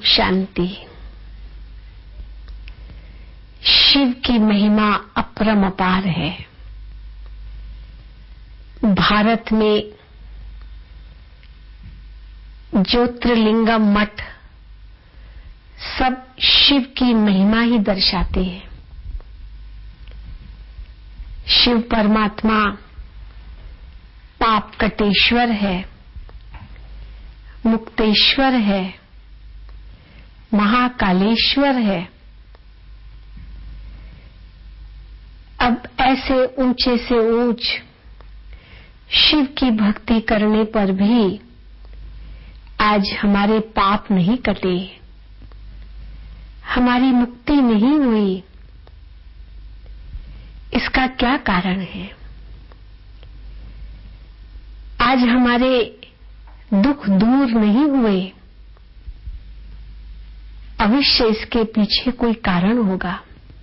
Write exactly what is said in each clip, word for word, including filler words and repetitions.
शांति। शिव की महिमा अपरम अपार है। भारत में ज्योतिर्लिंगम मठ सब शिव की महिमा ही दर्शाते हैं। शिव परमात्मा पाप कटेश्वर है, मुक्तेश्वर है, महाकालेश्वर है। अब ऐसे ऊंचे से ऊंच शिव की भक्ति करने पर भी आज हमारे पाप नहीं कटे, हमारी मुक्ति नहीं हुई। इसका क्या कारण है? आज हमारे दुख दूर नहीं हुए। अवश्य इसके पीछे कोई कारण होगा।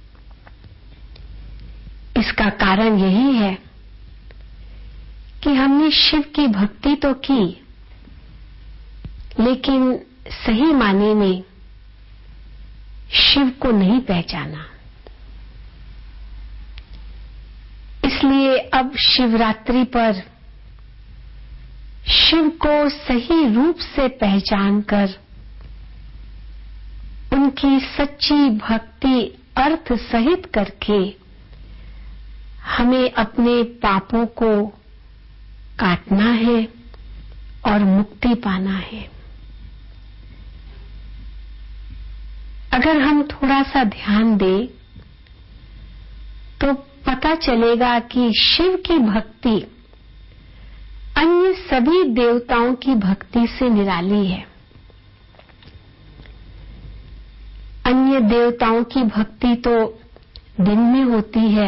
इसका कारण यही है कि हमने शिव की भक्ति तो की, लेकिन सही माने में शिव को नहीं पहचाना। इसलिए अब शिवरात्रि पर शिव को सही रूप से पहचानकर उनकी सच्ची भक्ति अर्थ सहित करके हमें अपने पापों को काटना है और मुक्ति पाना है। अगर हम थोड़ा सा ध्यान दें तो पता चलेगा कि शिव की भक्ति अन्य सभी देवताओं की भक्ति से निराली है। अन्य देवताओं की भक्ति तो दिन में होती है।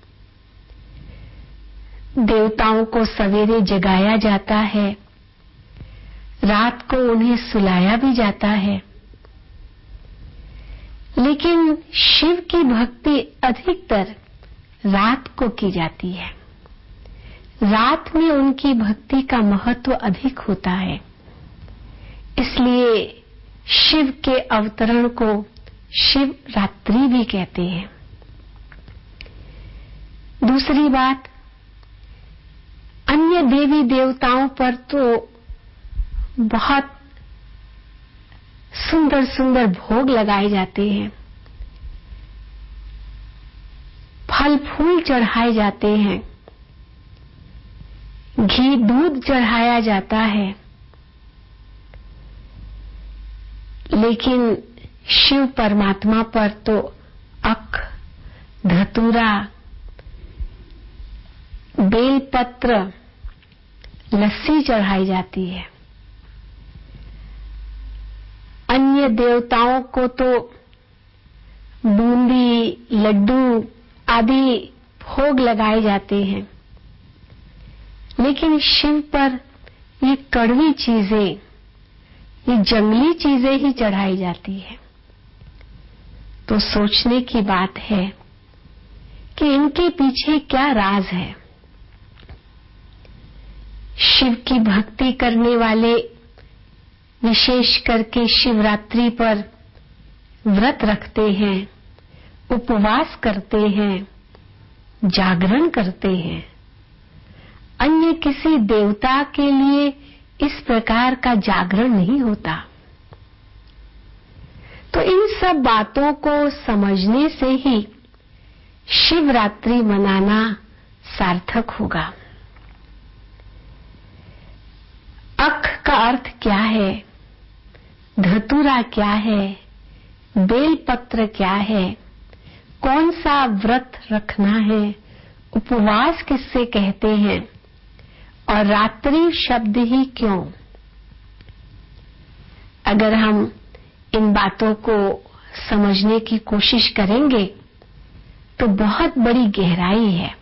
देवताओं को सवेरे जगाया जाता है, रात को उन्हें सुलाया भी जाता है। लेकिन शिव की भक्ति अधिकतर रात को की जाती है। रात में उनकी भक्ति का महत्व अधिक होता है। इसलिए शिव के अवतरण को शिव रात्रि भी कहते हैं। दूसरी बात, अन्य देवी देवताओं पर तो बहुत सुंदर सुंदर भोग लगाए जाते हैं, फल फूल चढ़ाए जाते हैं, घी दूध चढ़ाया जाता है। लेकिन शिव परमात्मा पर तो अख, धतूरा, बेलपत्र, लस्सी चढ़ाई जाती है। अन्य देवताओं को तो बूंदी, लड्डू आदि भोग लगाए जाते हैं, लेकिन शिव पर ये कड़वी चीजें, ये जंगली चीजें ही चढ़ाई जाती है। तो सोचने की बात है कि इनके पीछे क्या राज है। शिव की भक्ति करने वाले विशेष करके शिवरात्रि पर व्रत रखते हैं, उपवास करते हैं, जागरण करते हैं। अन्य किसी देवता के लिए इस प्रकार का जागरण नहीं होता। तो इन सब बातों को समझने से ही शिवरात्रि मनाना सार्थक होगा। अख का अर्थ क्या है, धतूरा क्या है, बेलपत्र क्या है, कौन सा व्रत रखना है, उपवास किससे कहते हैं और रात्रि शब्द ही क्यों? अगर हम इन बातों को समझने की कोशिश करेंगे तो बहुत बड़ी गहराई है।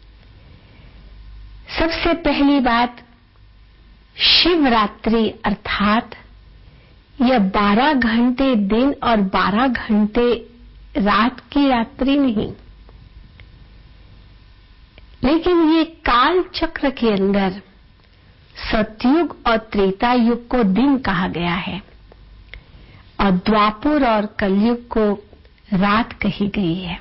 सबसे पहली बात, शिवरात्रि अर्थात यह बारह घंटे दिन और बारह घंटे रात की रात्रि नहीं, लेकिन ये काल चक्र के अंदर सतयुग और त्रेता युग को दिन कहा गया है और द्वापर और कलयुग को रात कही गई है।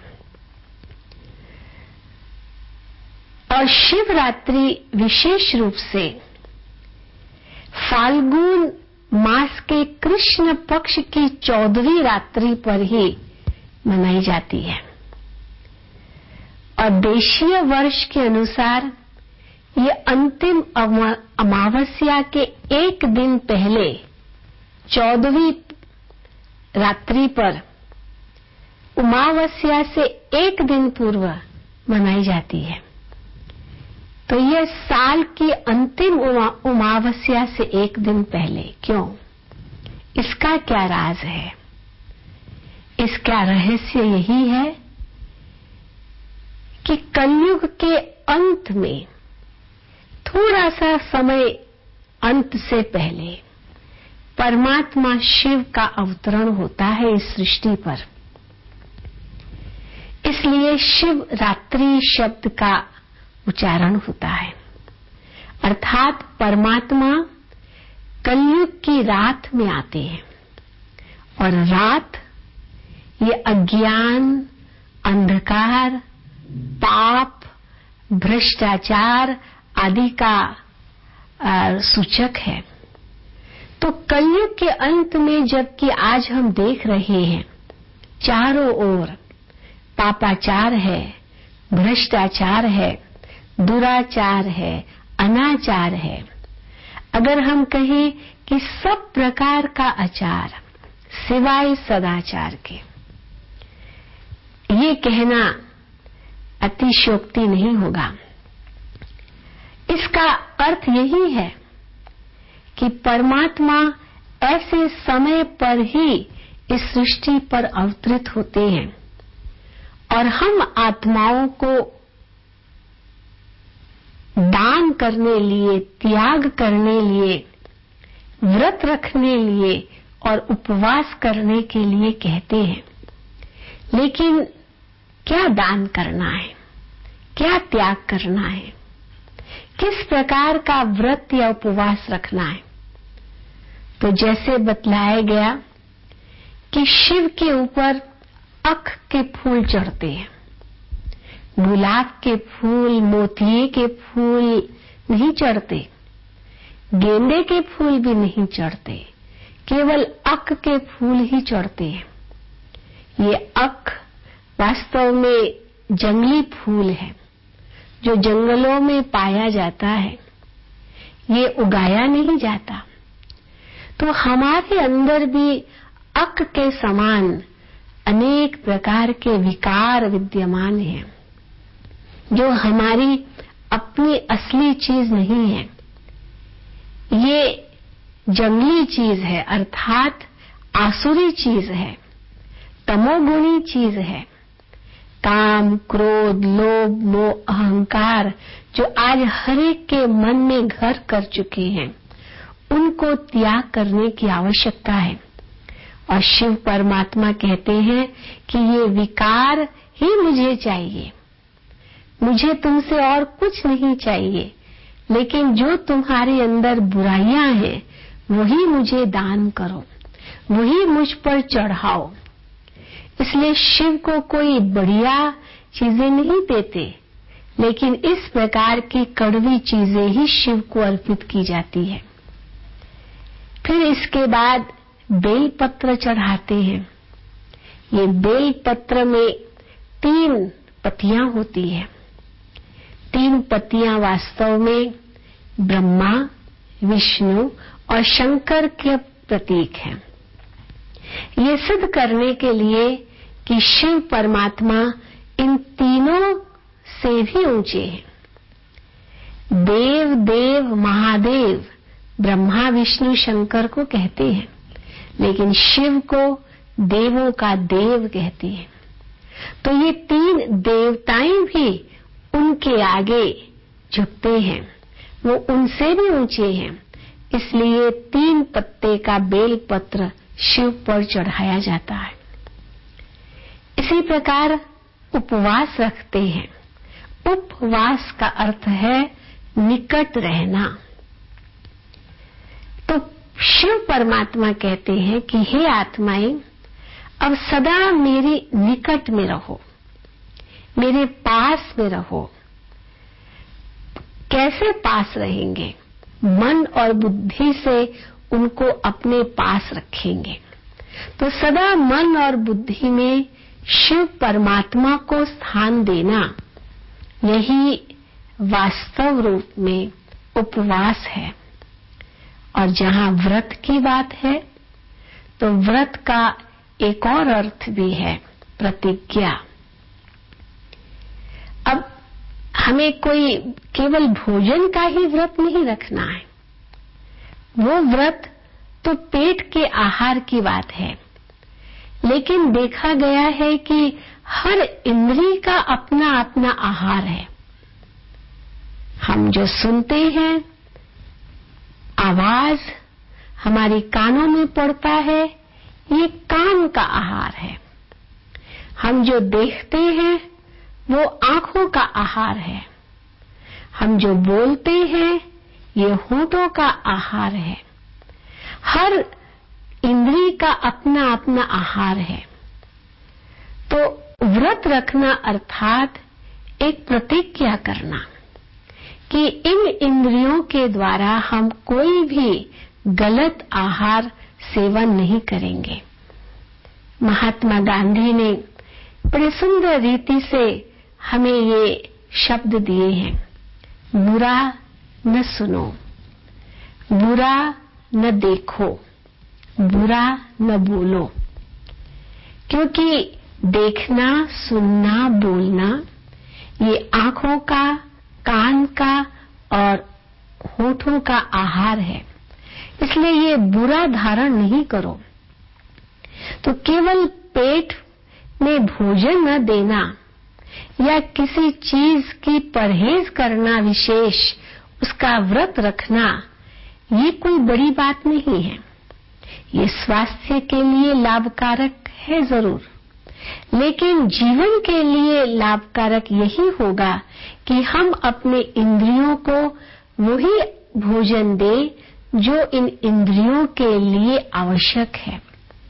और शिवरात्रि विशेष रूप से फाल्गुन मास के कृष्ण पक्ष की चौदहवीं रात्रि पर ही मनाई जाती है। और देशीय वर्ष के अनुसार ये अंतिम अमावस्या के एक दिन पहले चौदहवीं रात्रि पर अमावस्या से एक दिन पूर्व मनाई जाती है। तो यह साल की अंतिम अमावस्या से एक दिन पहले क्यों? इसका क्या राज है? इसका रहस्य यही है कि कलयुग के अंत में थोड़ा सा समय अंत से पहले परमात्मा शिव का अवतरण होता है इस सृष्टि पर। इसलिए शिव रात्रि शब्द का उच्चारण होता है, अर्थात परमात्मा कलयुग की रात में आते हैं। और रात ये अज्ञान, अंधकार, पाप, भ्रष्टाचार आदि का सूचक है। तो कलयुग के अंत में जबकि आज हम देख रहे हैं चारों ओर पापाचार है, भ्रष्टाचार है, दुराचार है, अनाचार है, अगर हम कहें कि सब प्रकार का आचार सिवाय सदाचार के, ये कहना अतिशयोक्ति नहीं होगा। इसका अर्थ यही है कि परमात्मा ऐसे समय पर ही इस सृष्टि पर अवतरित होते हैं और हम आत्माओं को दान करने लिए, त्याग करने लिए, व्रत रखने लिए और उपवास करने के लिए कहते हैं। लेकिन क्या दान करना है, क्या त्याग करना है, किस प्रकार का व्रत या उपवास रखना है? तो जैसे बतलाया गया कि शिव के ऊपर अख के फूल चढ़ते हैं, गुलाब के फूल, मोतिये के फूल नहीं चढ़ते, गेंदे के फूल भी नहीं चढ़ते, केवल अख के फूल ही चढ़ते हैं। ये अख वास्तव में जंगली फूल है जो जंगलों में पाया जाता है, ये उगाया नहीं जाता। तो हमारे अंदर भी अख के समान अनेक प्रकार के विकार विद्यमान हैं जो हमारी अपनी असली चीज नहीं है। ये जंगली चीज है, अर्थात आसुरी चीज है, तमोगुणी चीज है। काम, क्रोध, लोभ, मोह, अहंकार जो आज हर एक के मन में घर कर चुके हैं, उनको त्याग करने की आवश्यकता है। और शिव परमात्मा कहते हैं कि ये विकार ही मुझे चाहिए, मुझे तुमसे और कुछ नहीं चाहिए, लेकिन जो तुम्हारे अंदर बुराइयां हैं वही मुझे दान करो, वही मुझ पर चढ़ाओ। इसलिए शिव को कोई बढ़िया चीजें नहीं देते, लेकिन इस प्रकार की कड़वी चीजें ही शिव को अर्पित की जाती है। फिर इसके बाद बेल पत्र चढ़ाते हैं। ये बेल पत्र में तीन पत्तियां होती है। तीन पत्तियां वास्तव में ब्रह्मा, विष्णु और शंकर के प्रतीक हैं। ये सिद्ध करने के लिए कि शिव परमात्मा इन तीनों से भी ऊंचे हैं। देव देव महादेव ब्रह्मा, विष्णु, शंकर को कहते हैं, लेकिन शिव को देवों का देव कहते हैं। तो ये तीन देवताएं भी उनके आगे झुकते हैं, वो उनसे भी ऊंचे हैं। इसलिए तीन पत्ते का बेल पत्र शिव पर चढ़ाया जाता है। इसी प्रकार उपवास रखते हैं। उपवास का अर्थ है निकट रहना। तो शिव परमात्मा कहते हैं कि हे आत्माएं, अब सदा मेरे निकट में रहो, मेरे पास में रहो। कैसे पास रहेंगे? मन और बुद्धि से उनको अपने पास रखेंगे। तो सदा मन और बुद्धि में शिव परमात्मा को स्थान देना, यही वास्तव रूप में उपवास है। और जहां व्रत की बात है, तो व्रत का एक और अर्थ भी है, प्रतिज्ञा। अब हमें कोई केवल भोजन का ही व्रत नहीं रखना है। वो व्रत तो पेट के आहार की बात है, लेकिन देखा गया है कि हर इंद्रिय का अपना अपना आहार है। हम जो सुनते हैं, आवाज हमारे कानों में पड़ता है, ये कान का आहार है। हम जो देखते हैं, वो आंखों का आहार है। हम जो बोलते हैं, ये होठों का आहार है। हर इंद्रिय का अपना अपना आहार है। तो व्रत रखना अर्थात एक प्रतिज्ञा करना कि इन इंद्रियों के द्वारा हम कोई भी गलत आहार सेवन नहीं करेंगे। महात्मा गांधी ने बड़ी सुंदर रीति से हमें ये शब्द दिए हैं, बुरा न सुनो, बुरा न देखो, बुरा न बोलो। क्योंकि देखना, सुनना, बोलना ये आंखों का, कान का और होठों का आहार है। इसलिए ये बुरा धारण नहीं करो। तो केवल पेट में भोजन न देना या किसी चीज की परहेज करना विशेष, उसका व्रत रखना, ये कोई बड़ी बात नहीं है। ये स्वास्थ्य के लिए लाभकारक है जरूर, लेकिन जीवन के लिए लाभकारक यही होगा कि हम अपने इंद्रियों को वही भोजन दें जो इन इंद्रियों के लिए आवश्यक है।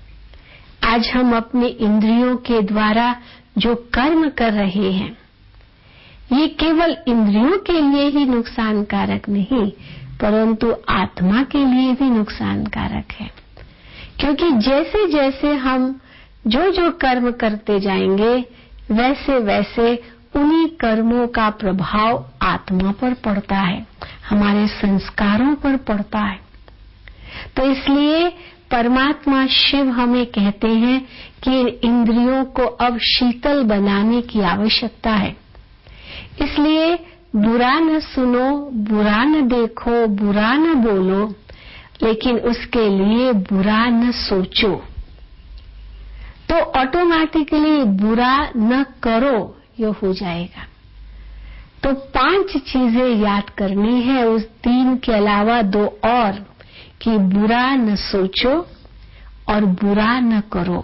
आज हम अपने इंद्रियों के द्वारा जो कर्म कर रहे हैं, ये केवल इंद्रियों के लिए ही नुकसानकारक नहीं, परंतु आत्मा के लिए भी नुकसानकारक है। क्योंकि जैसे जैसे हम जो जो कर्म करते जाएंगे, वैसे वैसे उन्हीं कर्मों का प्रभाव आत्मा पर पड़ता है, हमारे संस्कारों पर पड़ता है। तो इसलिए परमात्मा शिव हमें कहते हैं कि इंद्रियों को अब शीतल बनाने की आवश्यकता है। इसलिए बुरा न सुनो, बुरा न देखो, बुरा न बोलो, लेकिन उसके लिए बुरा न सोचो। तो ऑटोमेटिकली बुरा न करो, ये हो जाएगा। तो पांच चीजें याद करनी है, उस तीन के अलावा दो और, कि बुरा न सोचो और बुरा न करो।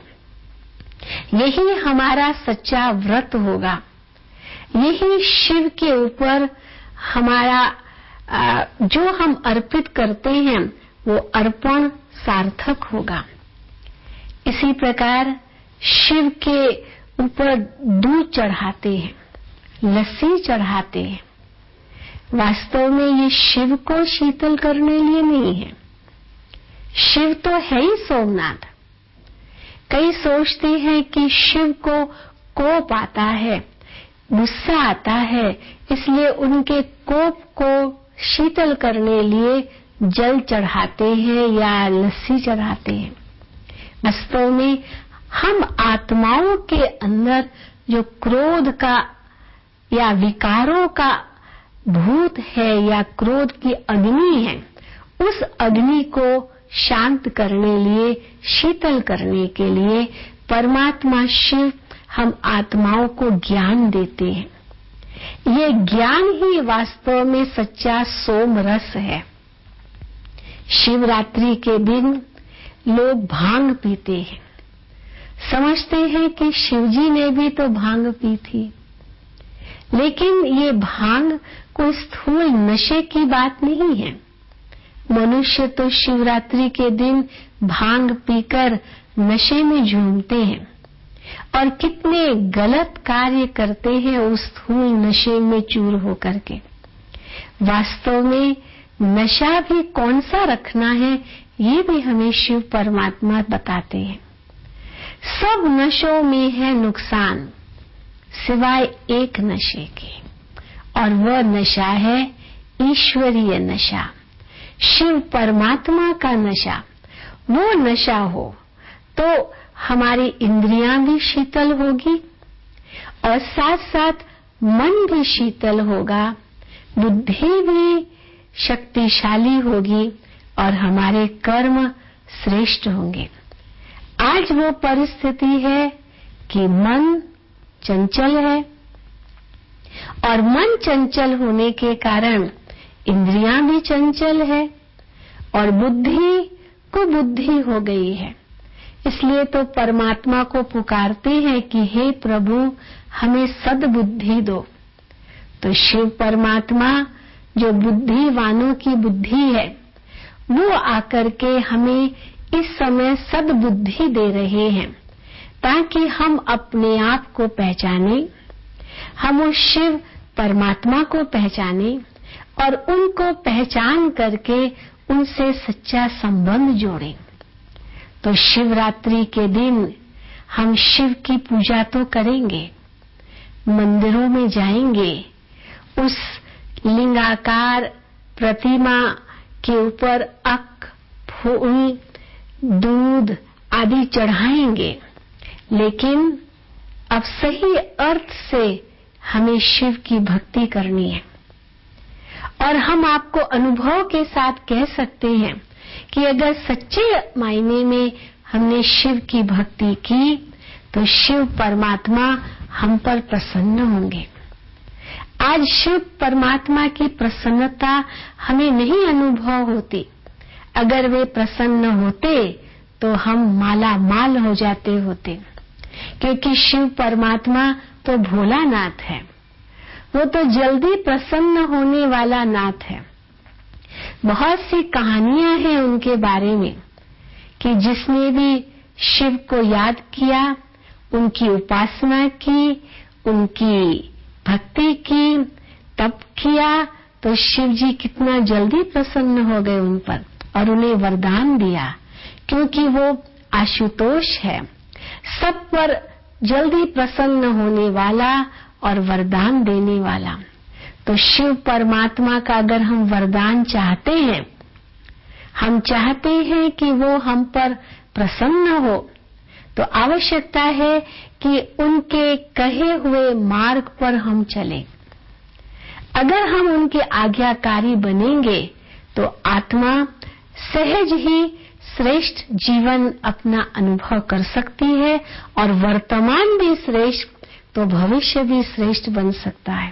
यही हमारा सच्चा व्रत होगा। यही शिव के ऊपर हमारा जो हम अर्पित करते हैं, वो अर्पण सार्थक होगा। इसी प्रकार शिव के ऊपर दूध चढ़ाते हैं, लस्सी चढ़ाते हैं। वास्तव में ये शिव को शीतल करने लिए नहीं है। शिव तो है ही सोमनाथ। कई सोचते हैं कि शिव को कोप आता है, गुस्सा आता है, इसलिए उनके कोप को शीतल करने लिए जल चढ़ाते हैं या लस्सी चढ़ाते हैं। वास्तव में हम आत्माओं के अंदर जो क्रोध का या विकारों का भूत है या क्रोध की अग्नि है, उस अग्नि को शांत करने लिए, शीतल करने के लिए परमात्मा शिव हम आत्माओं को ज्ञान देते हैं। ये ज्ञान ही वास्तव में सच्चा सोम रस है। शिवरात्रि के दिन लोग भांग पीते हैं, समझते हैं कि शिवजी ने भी तो भांग पी थी। लेकिन ये भांग कोई स्थूल नशे की बात नहीं है। मनुष्य तो शिवरात्रि के दिन भांग पीकर नशे में झूमते हैं और कितने गलत कार्य करते हैं उस स्थूल नशे में चूर होकर के। वास्तव में नशा भी कौन सा रखना है ये भी हमें शिव परमात्मा बताते हैं। सब नशों में है नुकसान सिवाय एक नशे के, और वह नशा है ईश्वरीय नशा, शिव परमात्मा का नशा। वो नशा हो तो हमारी इंद्रियां भी शीतल होगी और साथ साथ मन भी शीतल होगा, बुद्धि भी शक्तिशाली होगी और हमारे कर्म श्रेष्ठ होंगे। आज वो परिस्थिति है कि मन चंचल है और मन चंचल होने के कारण इंद्रियां भी चंचल है और बुद्धि को बुद्धि हो गई है। इसलिए तो परमात्मा को पुकारते हैं कि हे प्रभु हमें सद्बुद्धि दो। तो शिव परमात्मा जो बुद्धिवानों की बुद्धि है वो आकर के हमें इस समय सद्बुद्धि दे रहे हैं ताकि हम अपने आप को पहचाने, हम उस शिव परमात्मा को पहचाने और उनको पहचान करके उनसे सच्चा संबंध जोड़ें। तो शिवरात्रि के दिन हम शिव की पूजा तो करेंगे, मंदिरों में जाएंगे, उस लिंगाकार प्रतिमा के ऊपर अक, फूल, दूध आदि चढ़ाएंगे, लेकिन अब सही अर्थ से हमें शिव की भक्ति करनी है। और हम आपको अनुभव के साथ कह सकते हैं कि अगर सच्चे मायने में हमने शिव की भक्ति की तो शिव परमात्मा हम पर प्रसन्न होंगे। आज शिव परमात्मा की प्रसन्नता हमें नहीं अनुभव होती। अगर वे प्रसन्न होते तो हम माला माल हो जाते होते, क्योंकि शिव परमात्मा तो भोलानाथ है, वो तो जल्दी प्रसन्न होने वाला नाथ है। बहुत सी कहानियां हैं उनके बारे में कि जिसने भी शिव को याद किया, उनकी उपासना की, उनकी भक्ति की, तप किया, तो शिव जी कितना जल्दी प्रसन्न हो गए उन पर और उन्हें वरदान दिया, क्योंकि वो आशुतोष है, सब पर जल्दी प्रसन्न होने वाला और वरदान देने वाला। तो शिव परमात्मा का अगर हम वरदान चाहते हैं, हम चाहते हैं कि वो हम पर प्रसन्न हो, तो आवश्यकता है कि उनके कहे हुए मार्ग पर हम चलें। अगर हम उनके आज्ञाकारी बनेंगे तो आत्मा सहज ही श्रेष्ठ जीवन अपना अनुभव कर सकती है और वर्तमान भी श्रेष्ठ तो भविष्य भी श्रेष्ठ बन सकता है।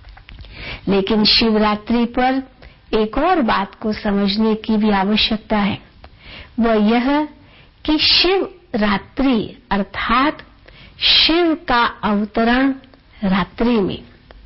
लेकिन शिवरात्रि पर एक और बात को समझने की भी आवश्यकता है, वह यह कि शिव रात्रि अर्थात शिव का अवतरण रात्रि में।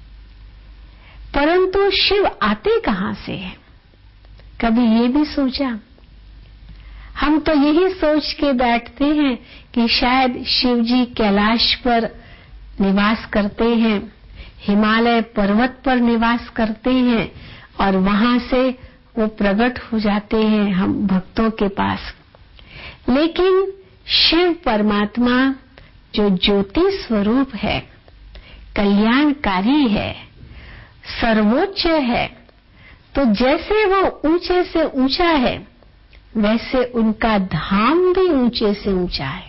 परंतु शिव आते कहां से हैं? कभी ये भी सोचा? हम तो यही सोच के बैठते हैं कि शायद शिव जी कैलाश पर निवास करते हैं, हिमालय पर्वत पर निवास करते हैं और वहां से वो प्रकट हो जाते हैं हम भक्तों के पास। लेकिन शिव परमात्मा जो ज्योति स्वरूप है, कल्याणकारी है, सर्वोच्च है, तो जैसे वो ऊंचे से ऊंचा है वैसे उनका धाम भी ऊंचे से ऊंचा है।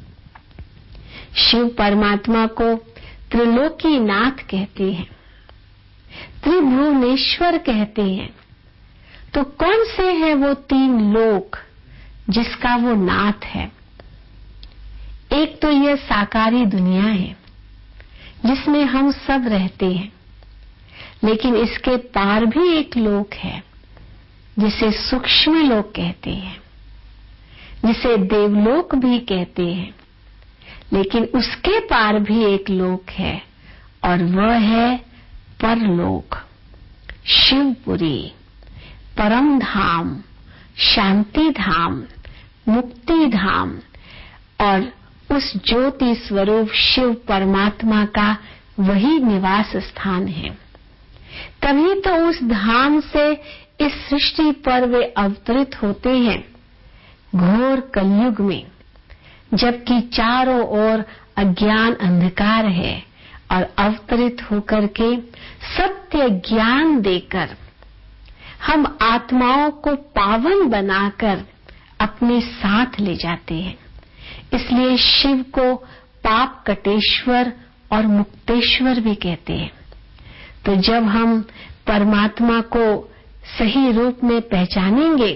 शिव परमात्मा को त्रिलोकीनाथ कहते हैं, त्रिभुवनेश्वर कहते हैं। तो कौन से हैं वो तीन लोक जिसका वो नाथ है? एक तो यह साकारी दुनिया है जिसमें हम सब रहते हैं, लेकिन इसके पार भी एक लोक है जिसे सूक्ष्म लोक कहते हैं, जिसे देवलोक भी कहते हैं। लेकिन उसके पार भी एक लोक है और वह है परलोक, शिवपुरी, परम धाम, शांति धाम, मुक्ति धाम और उस ज्योति स्वरूप शिव परमात्मा का वही निवास स्थान है। तभी तो उस धाम से इस सृष्टि पर वे अवतरित होते हैं घोर कलयुग में, जबकि चारों ओर अज्ञान अंधकार है, और अवतरित होकर के सत्य ज्ञान देकर हम आत्माओं को पावन बनाकर अपने साथ ले जाते हैं। इसलिए शिव को पाप कटेश्वर और मुक्तेश्वर भी कहते हैं। तो जब हम परमात्मा को सही रूप में पहचानेंगे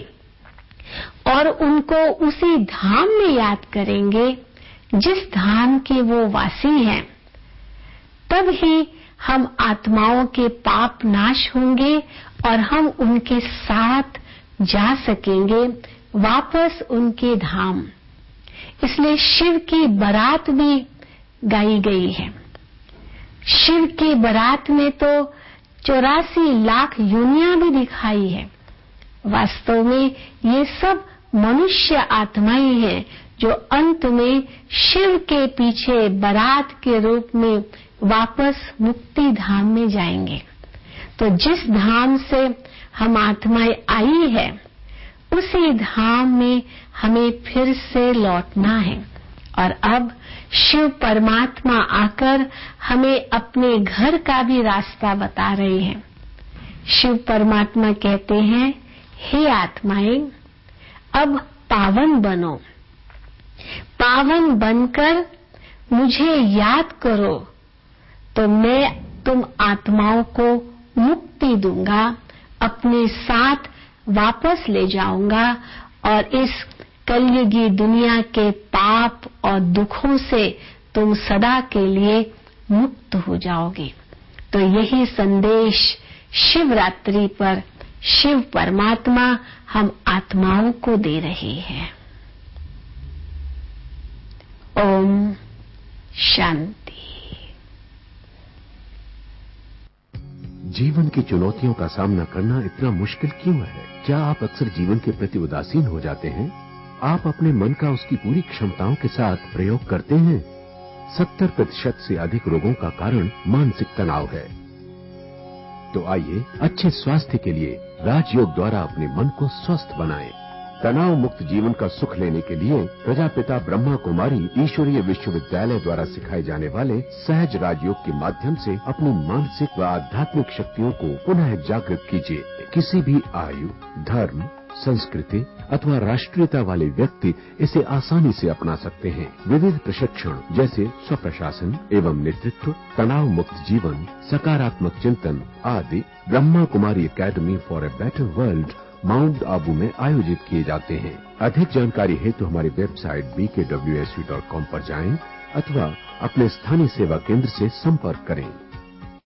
और उनको उसी धाम में याद करेंगे जिस धाम के वो वासी हैं, तब ही हम आत्माओं के पाप नाश होंगे और हम उनके साथ जा सकेंगे वापस उनके धाम। इसलिए शिव की बारात भी गाई गई है। शिव की बारात में तो चौरासी लाख योनियां भी दिखाई है। वास्तव में ये सब मनुष्य आत्माएं हैं जो अंत में शिव के पीछे बारात के रूप में वापस मुक्ति धाम में जाएंगे। तो जिस धाम से हम आत्माएं आई है, उसी धाम में हमें फिर से लौटना है। और अब शिव परमात्मा आकर हमें अपने घर का भी रास्ता बता रहे हैं। शिव परमात्मा कहते हैं, हे आत्माएं, अब पावन बनो, पावन बनकर मुझे याद करो, तो मैं तुम आत्माओं को मुक्ति दूंगा, अपने साथ वापस ले जाऊंगा और इस कलयुगी दुनिया के पाप और दुखों से तुम सदा के लिए मुक्त हो जाओगे। तो यही संदेश शिवरात्रि पर शिव परमात्मा हम आत्माओं को दे रहे हैं। ओम शांति। जीवन की चुनौतियों का सामना करना इतना मुश्किल क्यों है? क्या आप अक्सर जीवन के प्रति उदासीन हो जाते हैं? आप अपने मन का उसकी पूरी क्षमताओं के साथ प्रयोग करते हैं? सत्तर प्रतिशत से अधिक रोगों का कारण मानसिक तनाव है। तो आइए अच्छे स्वास्थ्य के लिए राजयोग द्वारा अपने मन को स्वस्थ बनाएं। तनाव मुक्त जीवन का सुख लेने के लिए प्रजापिता ब्रह्मा कुमारी ईश्वरीय विश्वविद्यालय द्वारा सिखाए जाने वाले सहज राजयोग के माध्यम से अपनी मानसिक व आध्यात्मिक शक्तियों को पुनः जागृत कीजिए। किसी भी आयु, धर्म, संस्कृति अथवा राष्ट्रीयता वाले व्यक्ति इसे आसानी से अपना सकते हैं। विविध प्रशिक्षण जैसे स्वप्रशासन एवं नेतृत्व, तनाव मुक्त जीवन, सकारात्मक चिंतन आदि Brahma Kumari academy for a better world mount Abu में आयोजित किए जाते हैं। अधिक जानकारी हेतु तो हमारी website B K W S V dot com पर जाएं अथवा अपने स्थानीय सेवा केंद्र से संपर्क करें।